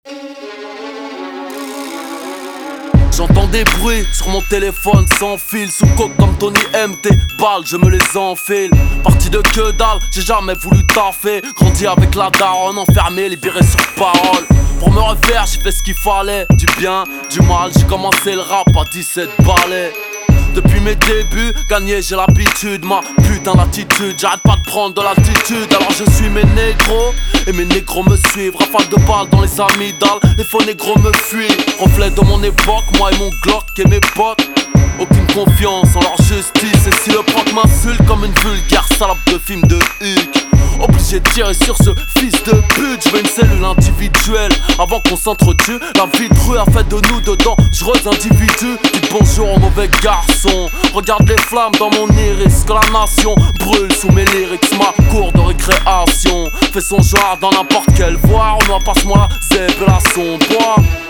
J'entends des bruits sur mon téléphone sans fil. Sous coke comme Tony MT, balles je me les enfile. Parti de que dalle, j'ai jamais voulu taffer. Grandi avec la daronne, enfermé, libéré sur parole. Pour me refaire, j'ai fait ce qu'il fallait. Du bien, du mal, j'ai commencé le rap à 17 balais. Depuis mes débuts, gagner j'ai l'habitude. Ma putain d'attitude, j'arrête pas de prendre de l'altitude. Alors je suis mes négros, et mes négros me suivent. Rafale de balles dans les amygdales, les faux négros me fuient. Reflet de mon époque, moi et mon Glock et mes potes. Aucune confiance en leur justice. Et si le proc m'insulte comme une vulgaire salope de film de Huck, obligé de tirer sur ce fils de pute. Je veux une cellule individuelle avant qu'on s'entretue. La vie de rue a fait de nous de dangereux individus. Dites bonjour aux mauvais garçons. Regarde les flammes dans mon iris, que la nation brûle sous mes lyrics. Ma cour de récréation fait son genre dans n'importe quelle voie. On passe-moi la zèbre et la son bois.